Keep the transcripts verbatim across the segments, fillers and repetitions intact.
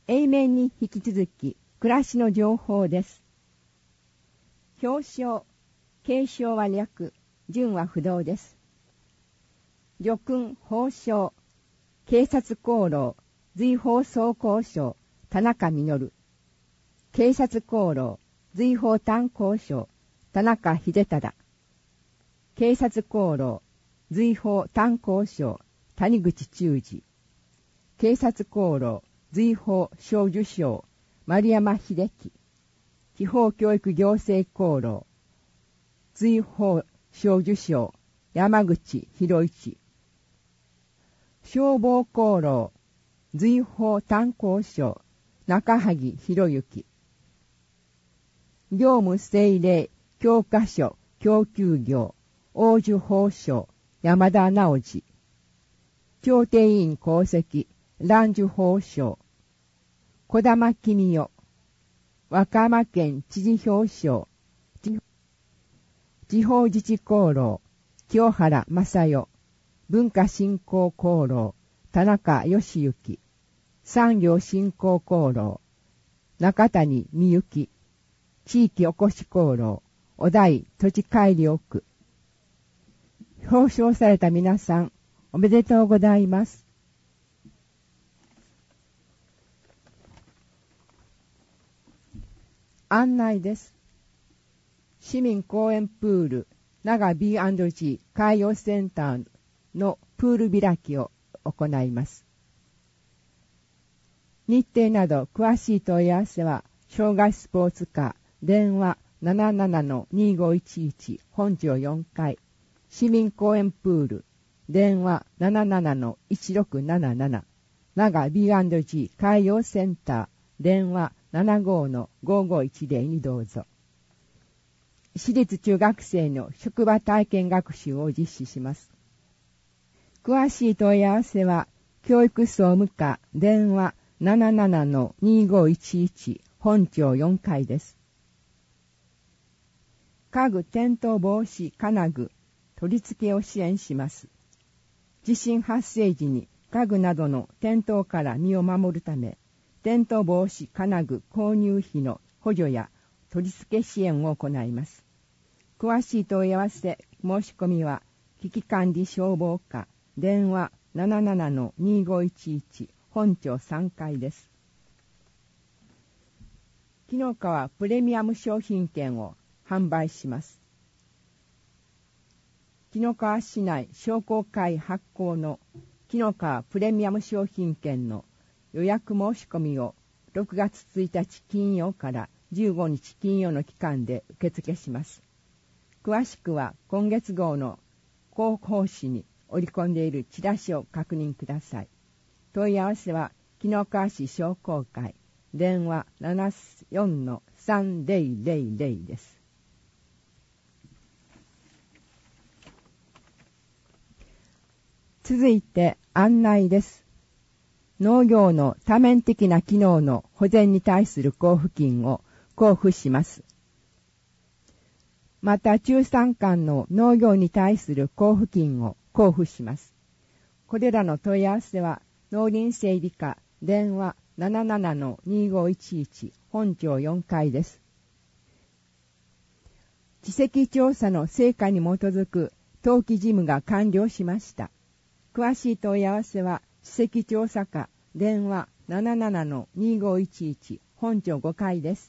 永明に引き続き暮らしの情報です。表彰、継承は略、順は不動です。叙勲、褒章、警察功労、随法総工省、田中実。警察功労、随法担当省、田中秀忠。警察功労、随法担当省、谷口忠治。警察功労、随法賞受賞、丸山秀樹。地方教育行政功労、随法賞受賞、山口博一。消防功労、随法担当省、中萩博之。業務政令、教科書、供給業、王寿法省、山田直次。調停員功績、蘭寿法省、小玉公代。和歌山県知事表彰、地方自治功労、清原正代。文化振興功労、田中義行。産業振興功労、中谷美幸。地域おこし功労、小田井土地改良区。表彰された皆さん、おめでとうございます。案内です。市民公園プール、長 ビーアンドジー 海洋センターのプール開きを行います。日程など詳しい問い合わせは、障害スポーツ課、電話 ななななのにごいちいち 本町よんかい、市民公園プール、電話 ななななのいちろくなななな、長 ビーアンドジー 海洋センター、電話 ななごのごごいちゼロ にどうぞ。私立中学生の職場体験学習を実施します。詳しい問い合わせは、教育総務課、電話 ななななのにごいちいち 本町よんかいです。家具転倒防止金具、取り付けを支援します。地震発生時に家具などの転倒から身を守るため、転倒防止金具購入費の補助や取り付け支援を行います。詳しい問い合わせ、申し込みは、危機管理消防課、電話 ななななのにごいちいち 本町さんかいです。紀の川プレミアム商品券を販売します。紀の川市内商工会発行の紀の川プレミアム商品券の予約申し込みをろくがつついたち金曜からじゅうごにち金曜の期間で受付します。詳しくは今月号の広報誌に折り込んでいるチラシを確認ください。問い合わせは紀の川市商工会、電話 ななよんのさんぜろぜろぜろ です。続いて案内です。農業の多面的な機能の保全に対する交付金を交付します。また中山間の農業に対する交付金を交付します。これらの問い合わせは農林整備課、電話 ななななのにごいちいち 本町よんかいです。地籍調査の成果に基づく登記事務が完了しました。詳しい問い合わせは地籍調査課、電話 ななななのにごいちいち 本町ごかいです。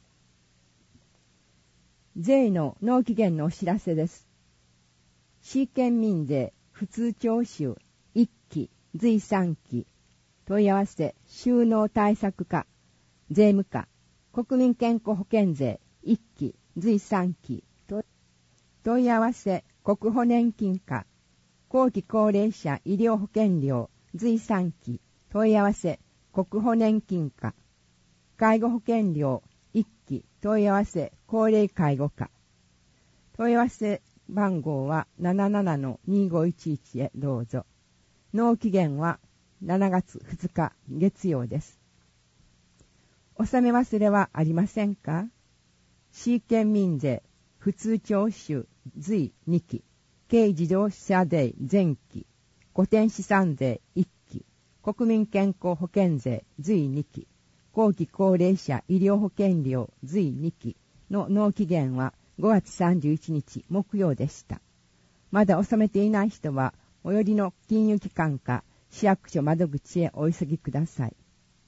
税の納期限のお知らせです。市県民税普通徴収いっき、随さんき、問い合わせ収納対策課、税務課、国民健康保険税いっき、随さんき、問い合わせ国保年金課、後期高齢者医療保険料随さんき、問い合わせ国保年金課、介護保険料いっき、問い合わせ高齢介護課。問い合わせ番号は ななななのにごいちいち へどうぞ。納期限はしちがつふつか月曜です。納め忘れはありませんか？市県民税普通徴収随にき、軽自動車税前期、固定資産税いっき、国民健康保険税随にき、 後期高齢者医療保険料随にきの納期限はごがつさんじゅういちにち木曜でした。まだ納めていない人は、最寄りの金融機関か市役所窓口へお急ぎください。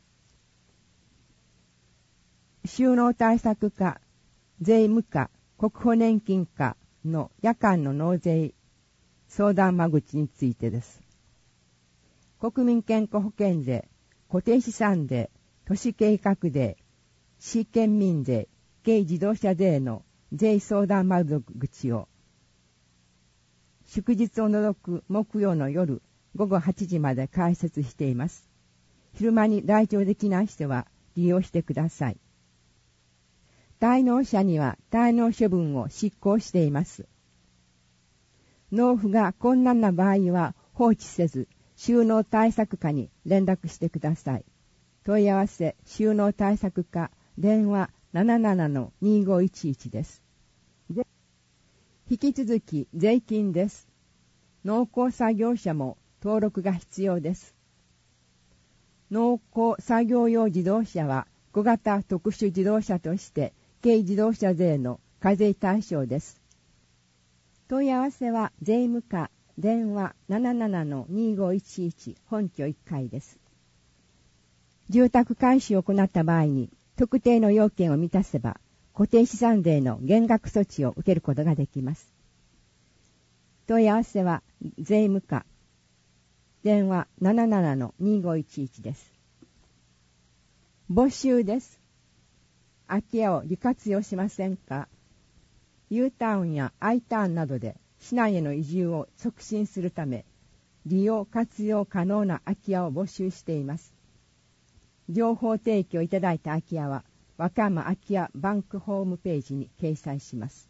収納対策課、税務課、国保年金課の夜間の納税相談間口についてです。国民健康保険税、固定資産税、都市計画税、市県民税、軽自動車税の税相談窓口を祝日を除く木曜の夜ごごはちじまで開設しています。昼間に来庁できない人は利用してください。滞納者には滞納処分を執行しています。納付が困難な場合は放置せず、収納対策課に連絡してください。問い合わせ収納対策課電話 ななななのにごいちいち です。引き続き税金です。農耕作業者も登録が必要です。農耕作業用自動車は小型特殊自動車として軽自動車税の課税対象です。問い合わせは税務課電話 ななななのにごいちいち 本庁いっかいです。住宅改修を行った場合に特定の要件を満たせば固定資産税の減額措置を受けることができます。問い合わせは税務課電話 ななななのにごいちいち です。募集です。空き家を利活用しませんか？ U ターンや I ターンなどで市内への移住を促進するため利用活用可能な空き家を募集しています。情報提供いただいた空き家は和歌山空き家バンクホームページに掲載します。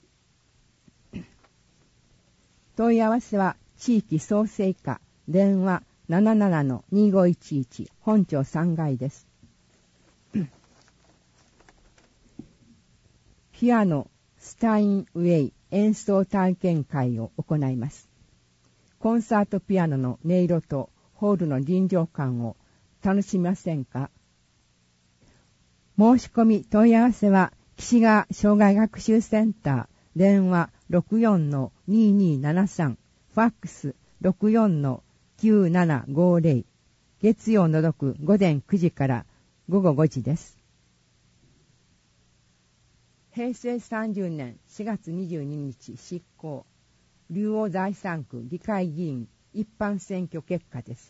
問い合わせは地域創生課電話 ななななのにごいちいち 本庁さんがいです。ピアノスタインウェイ演奏体験会を行います。コンサートピアノの音色とホールの臨場感を楽しみませんか？申し込み問い合わせは岸川障害学習センター電話 ろくよんのににななさん ファックス ろくよんのきゅうななごぜろ月曜の除く午前くじから午後ごじです。へいせいさんじゅうねんしがつにじゅうににち執行竜王第三区議会議員一般選挙結果です。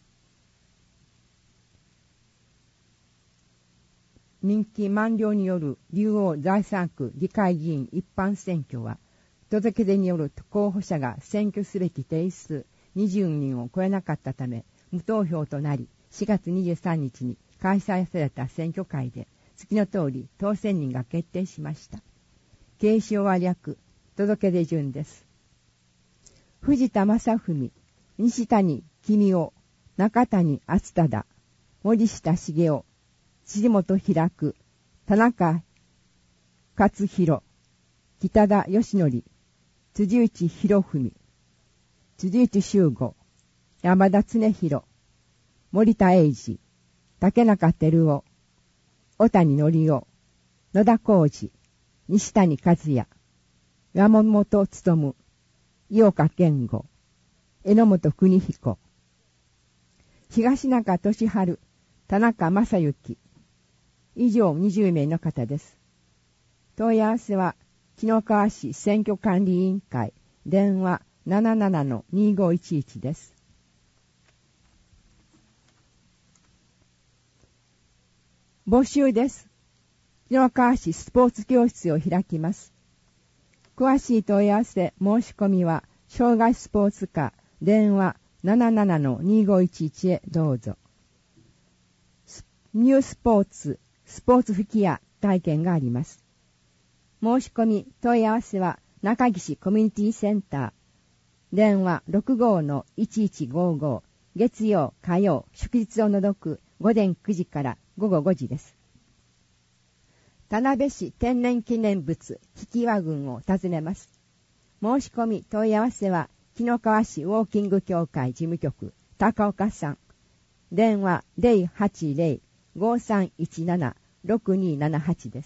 任期満了による竜王第三区議会議員一般選挙は届け出による候補者が選挙すべき定数にじゅうにんを超えなかったため無投票となり、しがつにじゅうさんにちに開催された選挙会で次の通り当選人が決定しました。継承は略届け出順です。藤田正文、西谷公夫、中谷敦忠、森下茂雄、辻本開く、田中勝弘、北田義則、辻内博文、辻内修吾、山田恒弘、森田英二、竹中照夫、小谷則夫、野田浩二、西谷和也、山本勉、井岡健吾、榎本邦彦、東中俊春、田中正幸、以上にじゅうめいの方です。問い合わせは、紀の川市選挙管理委員会、電話 ななななのにごいちいち です。募集です。紀の川市スポーツ教室を開きます。詳しい問い合わせ、申し込みは、障害スポーツ課、電話 ななななのにごいちいち へどうぞ。ニュースポーツ、スポーツ吹き矢体験があります。申し込み、問い合わせは、中岸コミュニティセンター、電話 ろくごのいちいちごご、月曜、火曜、祝日を除く午前くじから午後ごじです。田辺市天然記念物引輪群を訪ねます。申し込み、問い合わせは、紀の川市ウォーキング協会事務局、高岡さん、電話 ゼロはちゼロごさんいちなな ろくにななはちです。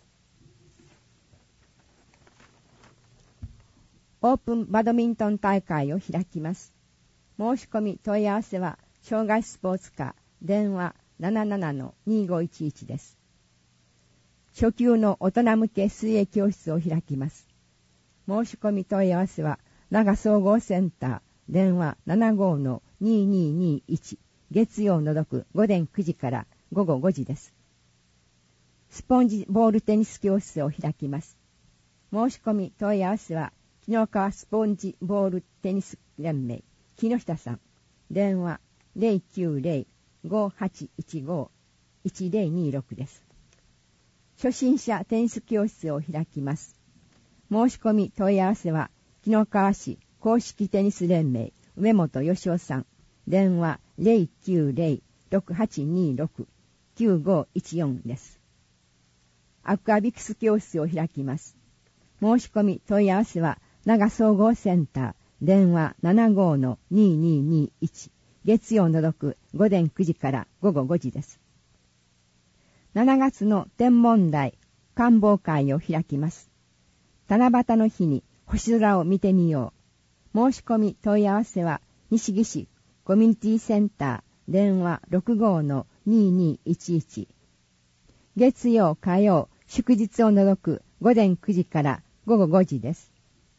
オープンバドミントン大会を開きます。申し込み問い合わせは障害スポーツ課電話 ななななのにごいちいち です。初級の大人向け水泳教室を開きます。申し込み問い合わせは長総合センター電話 ななごのにににいち 月曜のぞく午前くじから午後ごじです。スポンジボールテニス教室を開きます。申し込み問い合わせは木の川スポンジボールテニス連盟木下さん電話 ゼロきゅうゼロ ごはちいちご いちゼロにろく です。初心者テニス教室を開きます。申し込み問い合わせは木の川市公式テニス連盟上本義夫さん電話 ゼロきゅうゼロ ろくはちにろく きゅうごいちよん です。アクアビクス教室を開きます。申し込み問い合わせは長総合センター電話 ななごのにににいち 月曜のぞく午前くじから午後ごじです。しちがつの天文台観望会を開きます。七夕の日に星空を見てみよう。申し込み問い合わせは西木市コミュニティセンター電話 ろくごのににいちいち 月曜火曜祝日を除く午前くじから午後ごじです。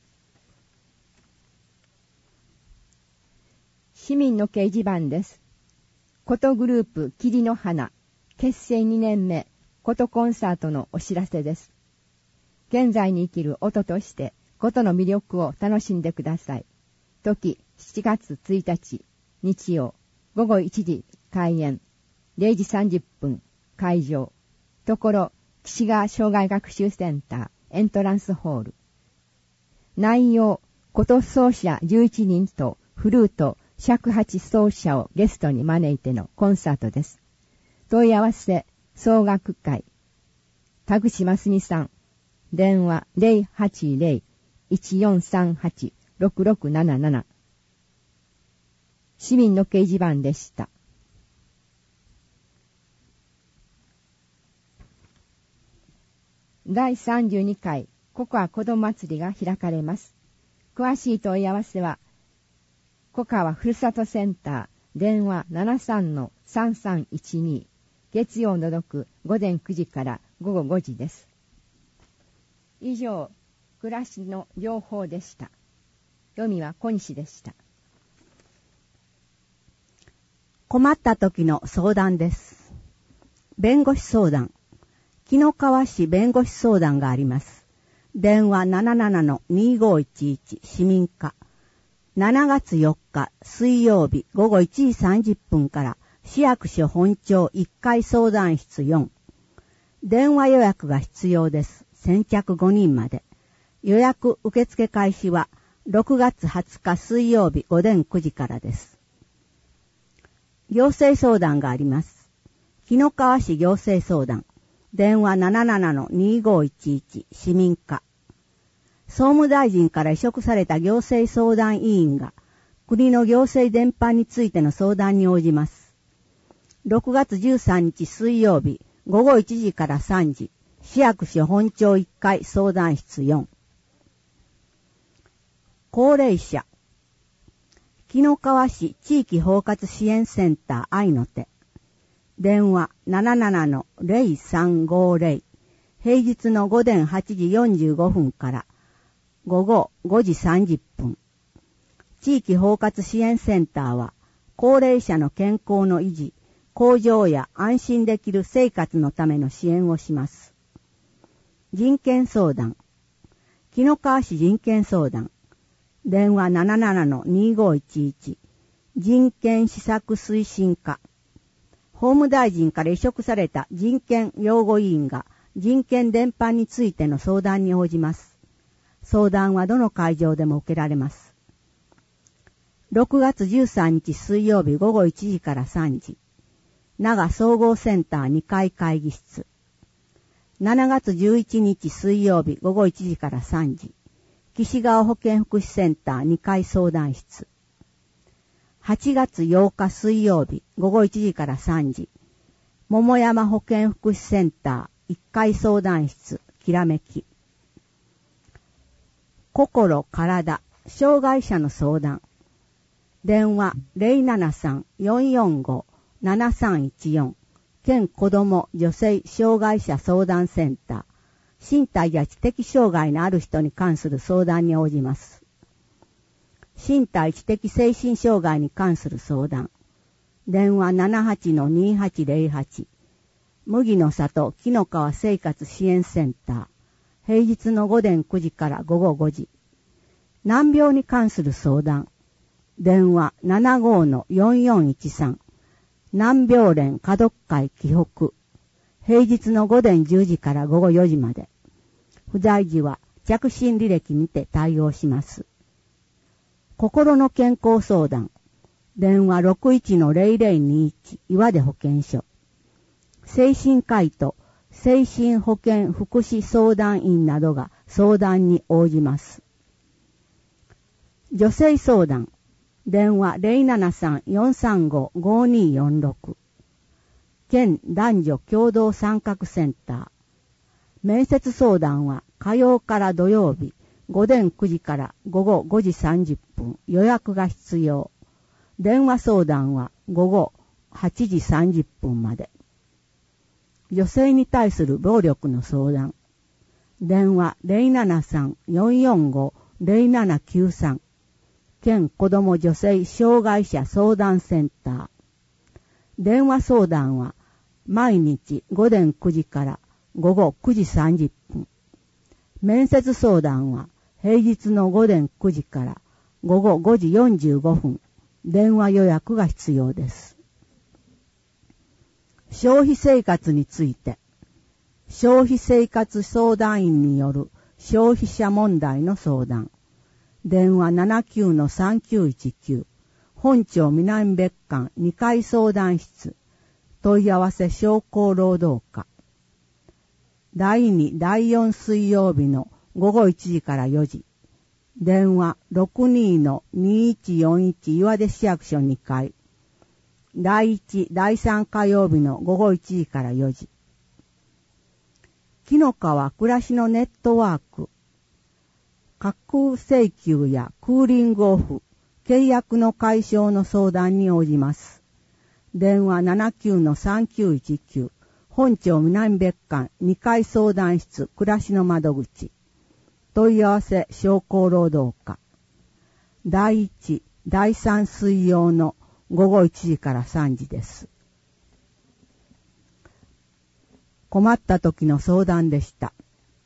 市民の掲示板です。ことグループ霧の花結成にねんめことコンサートのお知らせです。現在に生きる音としてことの魅力を楽しんでください。時しちがつついたち日曜午後いちじ開演れいじさんじゅっぷん会場ところ岸川障害学習センターエントランスホール。内容こと奏者じゅういちにんとフルート尺八奏者をゲストに招いてのコンサートです。問い合わせ総学会田口真澄さん電話 ゼロはちゼロ いちよんさんはち ろくろくなななな 市民の掲示板でした。だいさんじゅうにかいココア子ども祭りが開かれます。詳しい問い合わせはココアふるさとセンター電話 ななさんのさんさんいちに 月曜のぞく午前くじから午後ごじです。以上、暮らしの情報でした。読みは小西でした。 困った時の相談です。弁護士相談。紀の川市弁護士相談があります。電話 ななななのにごいちいち 市民課。しちがつよっか水曜日午後いちじさんじゅっぷんから市役所本庁いっかい相談室よん。電話予約が必要です。先着ごにんまで。予約受付開始はろくがつはつか水曜日午前くじからです。行政相談があります。紀の川市行政相談。電話 ななななのにごいちいち 市民課。総務大臣から委嘱された行政相談委員が国の行政伝播についての相談に応じます。ろくがつじゅうさんにち水曜日午後いちじからさんじ、市役所本庁いっかい相談室よん。高齢者。紀の川市地域包括支援センター愛の手。電話 ななななのゼロさんごゼロ。平日の午前はちじよんじゅうごふんから午後ごじさんじゅっぷん。地域包括支援センターは高齢者の健康の維持、向上や安心できる生活のための支援をします。人権相談。紀の川市人権相談。電話 ななななのにごいちいち。人権施策推進課。法務大臣から委嘱された人権擁護委員が人権伝播についての相談に応じます。相談はどの会場でも受けられます。ろくがつじゅうさんにち水曜日午後いちじからさんじ。長総合センターにかい会議室。しちがつじゅういちにち水曜日午後いちじからさんじ。岸川保健福祉センターにかい相談室。はちがつようか水曜日午後いちじからさんじ。 桃山保健福祉センターいっかい相談室きらめき。心体障害者の相談。電話 ゼロななさん よんよんご ななさんいちよん 県子ども女性障害者相談センター。身体や知的障害のある人に関する相談に応じます。身体知的精神障害に関する相談。電話 ななはちのにはちゼロはち。麦の里木の川生活支援センター。平日の午前くじから午後ごじ。難病に関する相談。電話 ななごのよんよんいちさん。難病連家族会紀北。平日の午前じゅうじから午後よじまで。不在時は着信履歴にて対応します。心の健康相談。電話 ろくいちのゼロゼロにいち 岩出保健所。精神科医と精神保健福祉相談員などが相談に応じます。女性相談。電話 ゼロななさん よんさんご ごによんろく。県男女共同参画センター。面接相談は火曜から土曜日午前くじから午後ごじさんじゅっぷん予約が必要。電話相談は午後はちじさんじゅっぷんまで。女性に対する暴力の相談。電話 ゼロななさん よんよんご ゼロななきゅうさん。県子ども女性障害者相談センター。電話相談は毎日午前くじから午後くじさんじゅっぷん。面接相談は平日の午前くじから午後ごじよんじゅうごふん。電話予約が必要です。消費生活について。消費生活相談員による消費者問題の相談。電話 ななきゅうのさんきゅういちきゅう。本町南別館にかい相談室。問い合わせ商工労働課。だいに、だいよん水曜日の午後いちじからよじ。電話 ろくにのにいちよんいち 岩出市役所にかい。だいいち、だいさん火曜日の午後いちじからよじ。木の川暮らしのネットワーク。架空請求やクーリングオフ、契約の解消の相談に応じます。電話 ななきゅうのさんきゅういちきゅう。本町南別館にかい相談室暮らしの窓口。問い合わせ商工労働課。だいいち、だいさん水曜の午後いちじからさんじです。困った時の相談でした。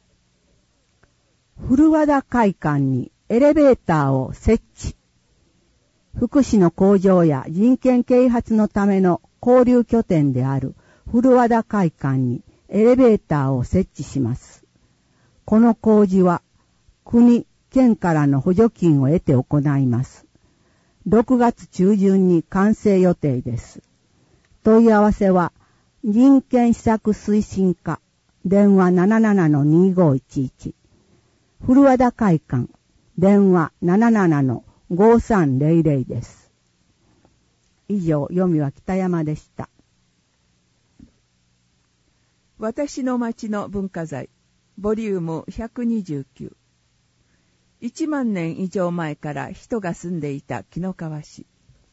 古和田会館にエレベーターを設置。福祉の向上や人権啓発のための交流拠点である古和田会館にエレベーターを設置します。この工事は国、県からの補助金を得て行います。ろくがつ中旬に完成予定です。問い合わせは人権施策推進課電話 ななななのにごいちいち。古和田会館電話 ななななのごさんゼロゼロ です。以上、読みは北山でした。 私の町の文化財ボリュームひゃくにじゅうきゅう。いちまんねん以上前から人が住んでいた紀の川市。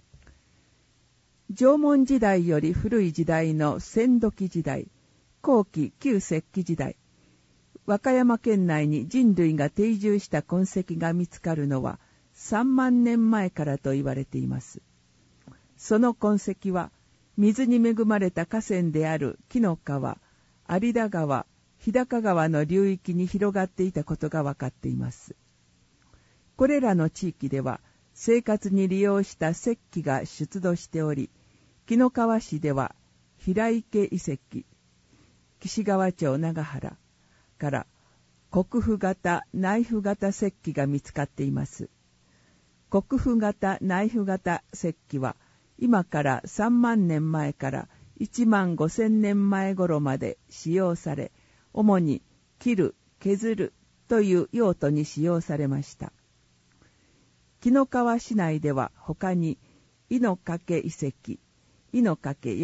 縄文時代より古い時代の千時時代、後期旧石器時代、和歌山県内に人類が定住した痕跡が見つかるのはさんまんねんまえからと言われています。その痕跡は水に恵まれた河川である紀の川、有田川、日高川の流域に広がっていたことが分かっています。これらの地域では生活に利用した石器が出土しており、紀の川市では平池遺跡、岸川町長原から国府型、内府型石器が見つかっています。国府型、内府型石器は今からさんまんねんまえからいちまんごせんねんまえ頃まで使用され、主に切る、削るという用途に使用されました。紀の川市内では他に井の掛遺跡、井の掛や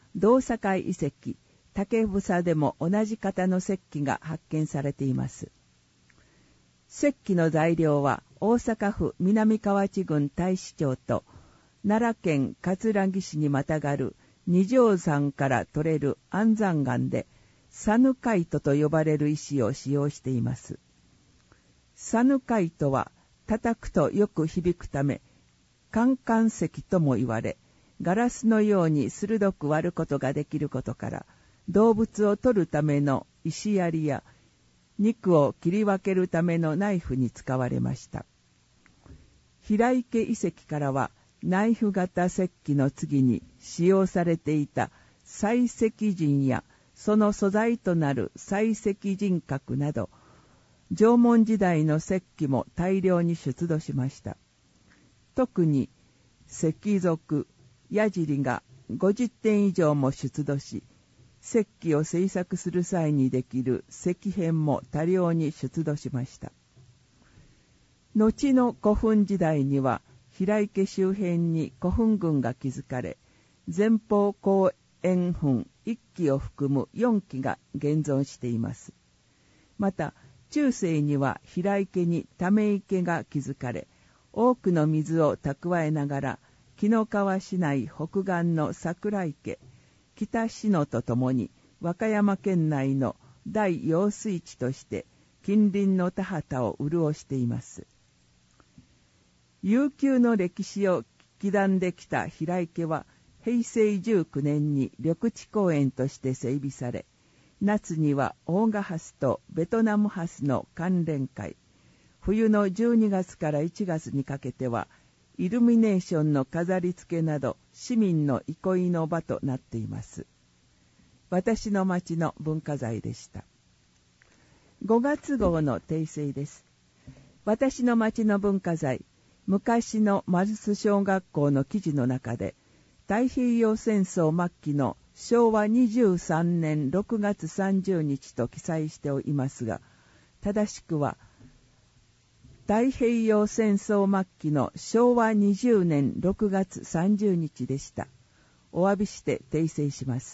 同坂遺跡、竹房でも同じ型の石器が発見されています。石器の材料は大阪府南河内郡太子町と奈良県葛城市にまたがる二条山から取れる安山岩でサヌカイトと呼ばれる石を使用しています。サヌカイトは叩くとよく響くためカンカン石とも言われ、ガラスのように鋭く割ることができることから動物を取るための石槍や肉を切り分けるためのナイフに使われました。平池遺跡からはナイフ型石器の次に使用されていた採石人やその素材となる採石人格など縄文時代の石器も大量に出土しました。特に石族、矢尻がごじゅってん以上も出土し、石器を製作する際にできる石片も多量に出土しました。後の古墳時代には平池周辺に古墳群が築かれ、前方後円墳いっ基を含むよん基が現存しています。また中世には平池にため池が築かれ、多くの水を蓄えながら紀の川市内北岸の桜池、北篠とともに和歌山県内の大用水地として近隣の田畑を潤しています。悠久の歴史を刻んできた平池は平成じゅうきゅうねんに緑地公園として整備され、夏にはオーガハスとベトナムハスの関連会、冬のじゅうにがつからいちがつにかけてはイルミネーションの飾り付けなど市民の憩いの場となっています。私の町の文化財でした。ごがつ号の訂正です。私の町の文化財、昔のマルス小学校の記事の中で、太平洋戦争末期のしょうわにじゅうさんねんろくがつさんじゅうにちと記載しておりますが、正しくは、太平洋戦争末期のしょうわにじゅうねんろくがつさんじゅうにちでした。お詫びして訂正します。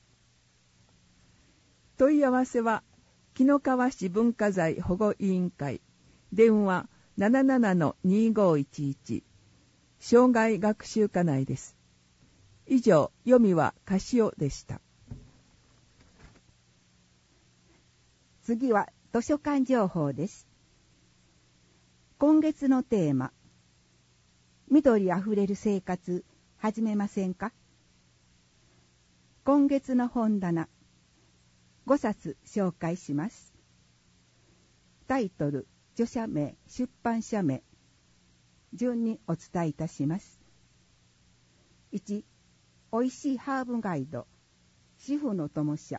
問い合わせは、紀の川市文化財保護委員会、電話 ななななのにごいちいち、生涯学習課内です。以上、読みはカシオでした。 次は図書館情報です。今月のテーマ、緑あふれる生活始めませんか？今月の本棚、ごさつ紹介します。タイトル、著者名、出版社名、順にお伝えいたします。いち、おいしいハーブガイド、主婦の友社。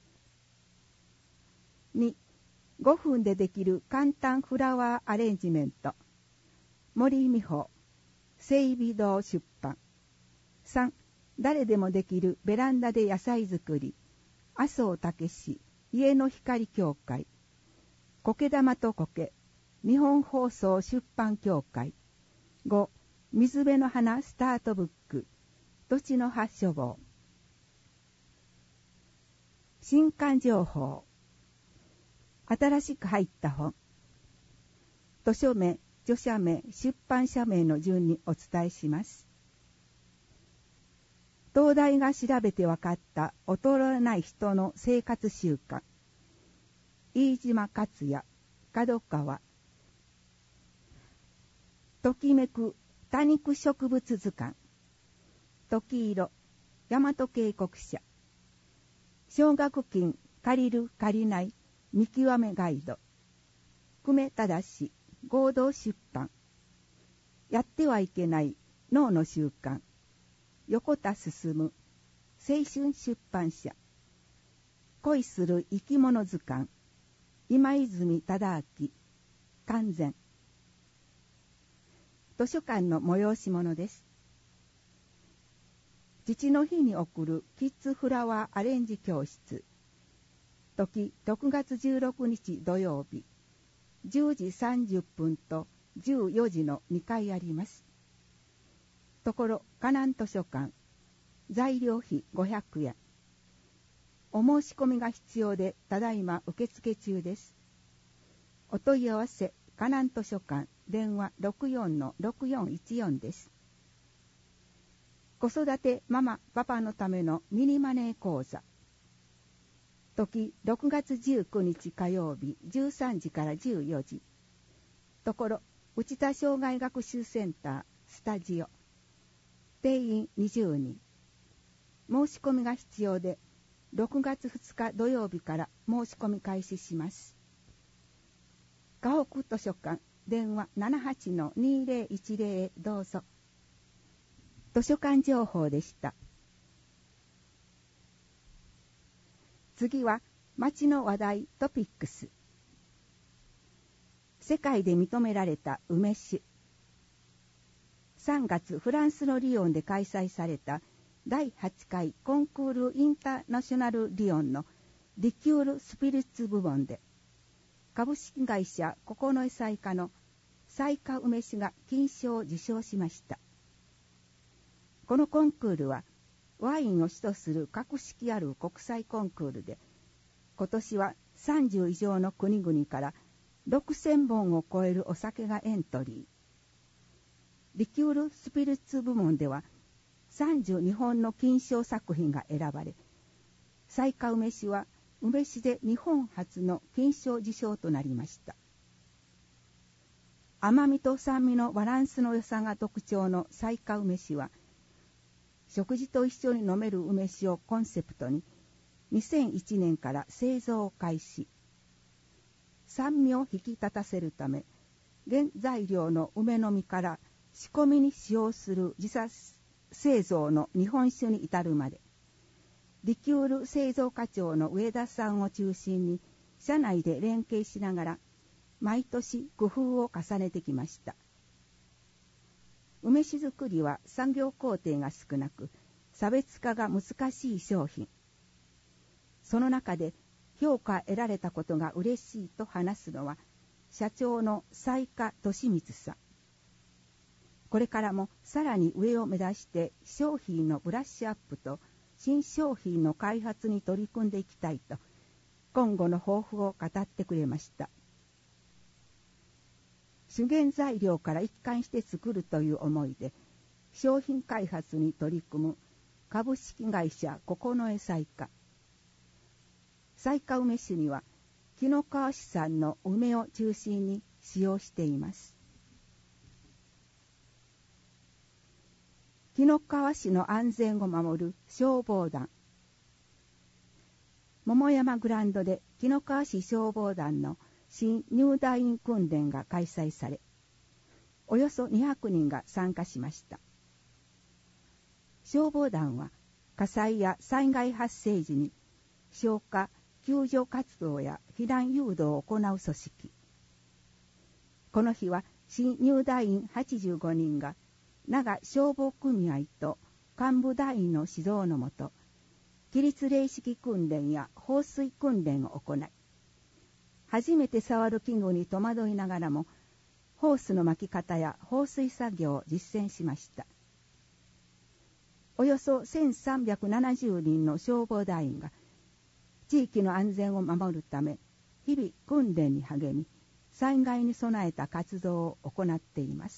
に、ごふんでできる簡単フラワーアレンジメント、森美穂、整備堂出版。さん、誰でもできるベランダで野菜作り、麻生武史、家の光協会。苔玉と苔、日本放送出版協会。ご、水辺の花スタートブック、土地の葉書房。新刊情報。新しく入った本。図書名、著者名、出版社名の順にお伝えします。東大が調べて分かった衰えない人の生活習慣。飯島克也、角川。ときめく多肉植物図鑑。時色、大和渓谷社。奨学金借りる借りない見極めガイド。久米正、合同出版。やってはいけない脳の習慣。横田進、青春出版社。恋する生き物図鑑。今泉忠明、完全。図書館の催し物です。父の日に送るキッズフラワーアレンジ教室。時ろくがつじゅうろくにち土曜日、じゅうじさんじゅっぷんとじゅうよじのにかいあります。ところ、河南図書館、 材料費ごひゃくえん。お申し込みが必要で、ただいま受付中です。お問い合わせ、河南図書館、電話 ろくよんのろくよんいちよん です。子育てママパパのためのミニマネー講座。時ろくがつじゅうくにち火曜日じゅうさんじからじゅうよじ。ところ内田障害学習センタースタジオ。定員にじゅうにん。申し込みが必要で、ろくがつふつか土曜日から申し込み開始します。河北図書館、電話 ななはちのにぜろいちぜろ へどうぞ。図書館情報でした。次は町の話題トピックス。世界で認められた梅酒。さんがつフランスのリヨンで開催されただいはちかいコンクールインターナショナルリヨンのリキュールスピリッツ部門で、株式会社九重彩花の彩花梅酒が金賞を受賞しました。このコンクールはワインを主とする格式ある国際コンクールで、今年はさんじゅう以上の国々からろくせんぼんを超えるお酒がエントリー。リキュールスピリッツ部門ではさんじゅうにほんの金賞作品が選ばれ、彩花梅酒は梅酒で日本初の金賞受賞となりました。甘みと酸味のバランスの良さが特徴の彩花梅酒は、食事と一緒に飲める梅酒をコンセプトににせんいちねんから製造を開始。酸味を引き立たせるため、原材料の梅の実から仕込みに使用する自社製造の日本酒に至るまで、リキュール製造課長の上田さんを中心に社内で連携しながら毎年工夫を重ねてきました。梅酒作りは産業工程が少なく、差別化が難しい商品。その中で評価得られたことが嬉しいと話すのは社長の彩花俊光さん。これからもさらに上を目指して商品のブラッシュアップと新商品の開発に取り組んでいきたいと今後の抱負を語ってくれました。主原材料から一貫して作るという思いで商品開発に取り組む株式会社九重彩花。彩花梅酒には紀の川市産の梅を中心に使用しています。紀の川市の安全を守る消防団。桃山グランドで紀の川市消防団の新入団員訓練が開催され、およそにひゃくにんが参加しました。消防団は火災や災害発生時に消火・救助活動や避難誘導を行う組織。この日は新入団員はちじゅうごにんが長消防組合と幹部団員の指導のもと、起立礼式訓練や放水訓練を行い、初めて触る器具に戸惑いながらも、ホースの巻き方や放水作業を実践しました。およそせんさんびゃくななじゅうにんの消防団員が、地域の安全を守るため、日々訓練に励み、災害に備えた活動を行っています。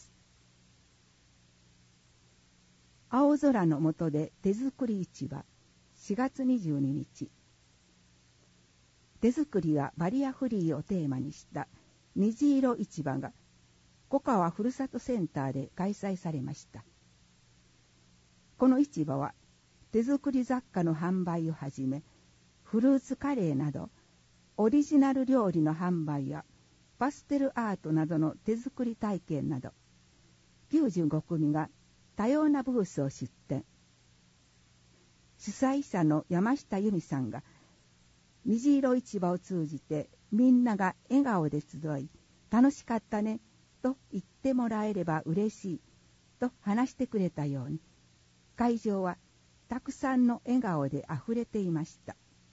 青空の下で手作り市場、しがつにじゅうににち。手作りはバリアフリーをテーマにした虹色市場が小川ふるさとセンターで開催されました。この市場は手作り雑貨の販売をはじめ、フルーツカレーなどオリジナル料理の販売やパステルアートなどの手作り体験などきゅうじゅうごくみが多様なブースを出展。主催者の山下由美さんが虹色市場を通じてみんなが笑顔で集い、楽しかったねと言ってもらえれば嬉しいと話してくれたように、会場はたくさんの笑顔であふれていました。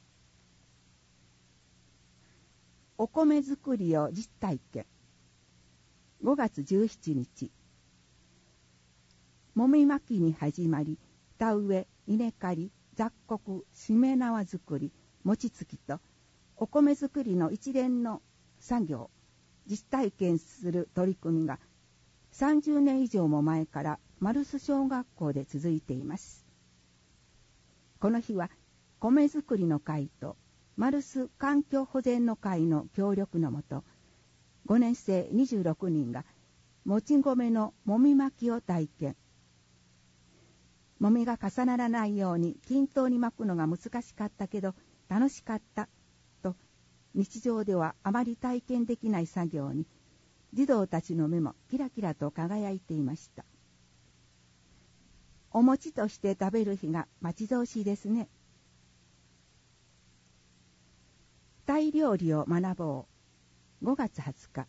お米作りを実体験。ごがつじゅうしちにち、もみまきに始まり、 田植え、稲刈り、雑穀、しめ縄作り、餅つきとお米作りの一連の作業、実体験する取り組みがさんじゅうねん以上も前からマルス小学校で続いています。この日は米作りの会とマルス環境保全の会の協力のもと、ごねん生にじゅうろくにんがもち米のもみ巻きを体験。もみが重ならないように均等に巻くのが難しかったけど楽しかったと、日常ではあまり体験できない作業に児童たちの目もキラキラと輝いていました。お餅として食べる日が待ち遠しいですね。タイ料理を学ぼう。ごがつはつか。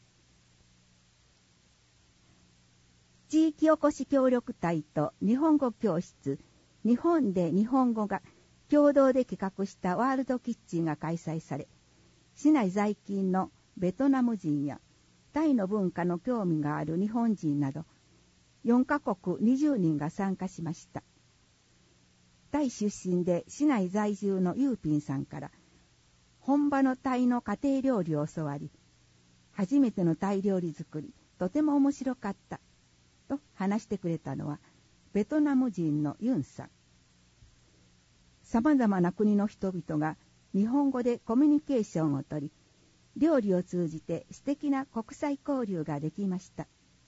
地域おこし協力隊と日本語教室、日本で日本語が共同で企画したワールドキッチンが開催され、市内在勤のベトナム人やタイの文化の興味がある日本人などよんカ国にじゅうにんが参加しました。タイ出身で市内在住のユーピンさんから本場のタイの家庭料理を教わり、初めてのタイ料理作りとても面白かったと話してくれたのはベトナム人のユンさん。さまざまな国の人々が日本語でコミュニケーションをとり、料理を通じて素敵な国際交流ができました。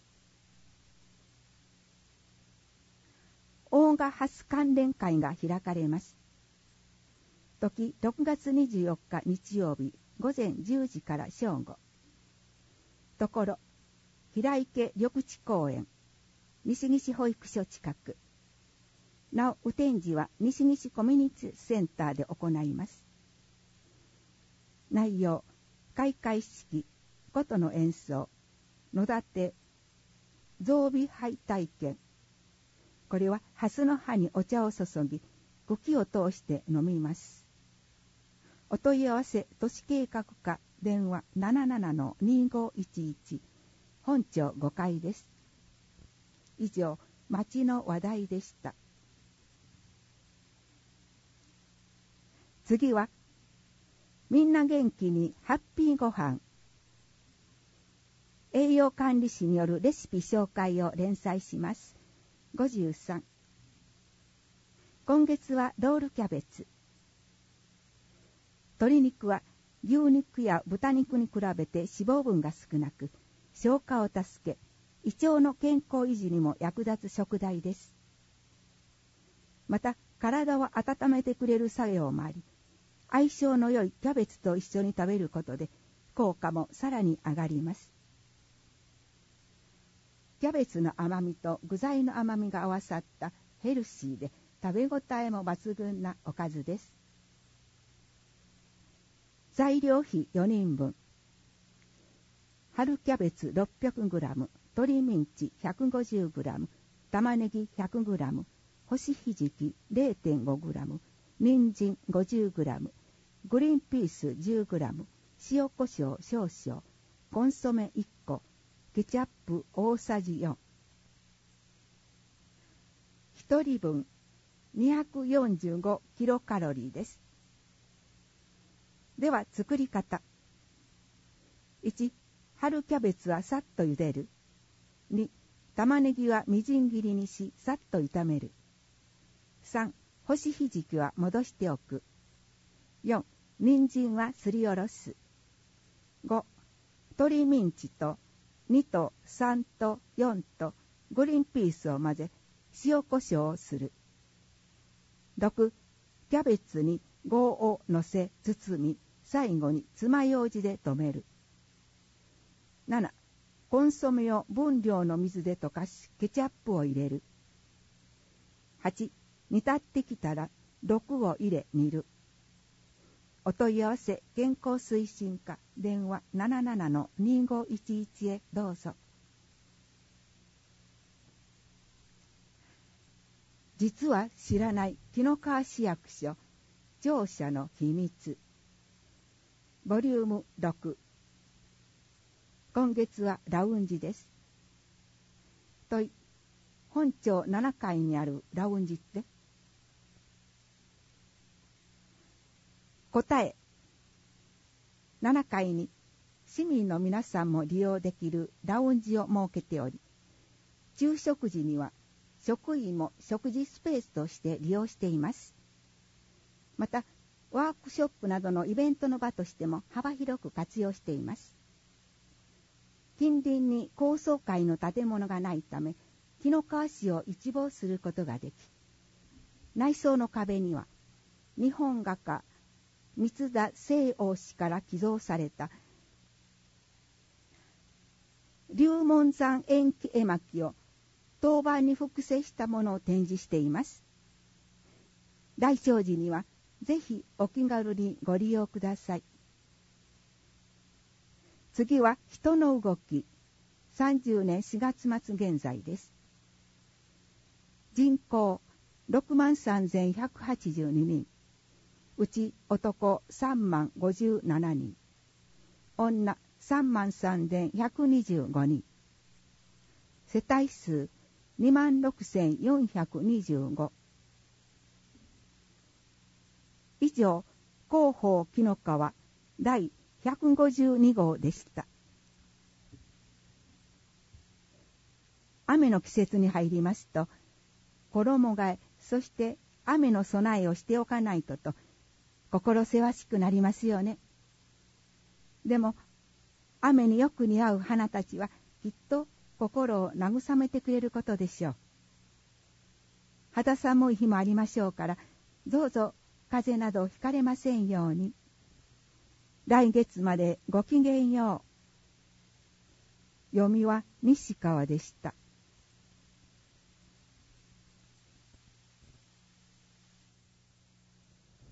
オーガハス関連会が開かれます。時ろくがつにじゅうよっか日曜日午前じゅうじから正午。ところ平池緑地公園、西岸保育所近く。なお、雨天時は西岸コミュニティセンターで行います。内容、開会式、琴の演奏、野立て、雑美杯体験。これはハスの葉にお茶を注ぎ、茎を通して飲みます。お問い合わせ、都市計画課、電話 ななななのにごいちいち、本庁ごかいです。以上、町の話題でした。次は、みんな元気にハッピーごはん。栄養管理士によるレシピ紹介を連載します。ごじゅうさん。今月はロールキャベツ。鶏肉は牛肉や豚肉に比べて脂肪分が少なく、消化を助け、胃腸の健康維持にも役立つ食材です。また、体を温めてくれる作用もあり、相性の良いキャベツと一緒に食べることで効果もさらに上がります。キャベツの甘みと具材の甘みが合わさったヘルシーで食べ応えも抜群なおかずです。材料費よにんぶん。春キャベツ ろっぴゃくグラム、鶏ミンチ ひゃくごじゅうグラム、玉ねぎ ひゃくグラム、干しひじき れいてんごグラム、人参 ごじゅうグラム、グリーンピース じゅうグラム、塩コショウ少々、コンソメいっこ、ケチャップ大さじよん。ひとりぶんにひゃくよんじゅうごキロカロリーです。では作り方。いち、春キャベツはさっと茹でる。に、玉ねぎはみじん切りにしさっと炒める。さん、干しひじきは戻しておく。よん、人参はすりおろす。ご、鶏ミンチとにとさんとよんとグリーンピースを混ぜ、塩コショウをする。ろく、キャベツにゴーをのせ包み、最後に爪楊枝で留める。なな、コンソメを分量の水で溶かし、ケチャップを入れる。はち、煮立ってきたら毒を入れ煮る。お問い合わせ健康推進課電話 ななななのにごいちいち へどうぞ。実は知らない紀の川市役所庁舎の秘密ボリュームろく。今月はラウンジです。問い、本庁ななかいにあるラウンジって答え、ななかいに市民の皆さんも利用できるラウンジを設けており、昼食時には職員も食事スペースとして利用しています。また、ワークショップなどのイベントの場としても幅広く活用しています。近隣に高層階の建物がないため、紀の川市を一望することができ、内装の壁には日本画家三田清王氏から寄贈された龍門山延期絵巻を陶板に複製したものを展示しています。大聖寺にはぜひお気軽にご利用ください。次は人の動き、さんじゅうねんしがつ末現在です。人口ろくまんさんぜんひゃくはちじゅうににん、うち男さんまんごじゅうななにん、女さんまんさんぜんひゃくにじゅうごにん、世帯数にまんろくせんよんひゃくにじゅうご。以上、広報紀の川第ひゃくごじゅうに号でした。雨の季節に入りますと、衣替え、そして雨の備えをしておかないとと、心せわしくなりますよね。でも、雨によく似合う花たちは、きっと心を慰めてくれることでしょう。肌寒い日もありましょうから、どうぞ風邪などひかれませんように。来月までごきげんよう。読みは西川でした。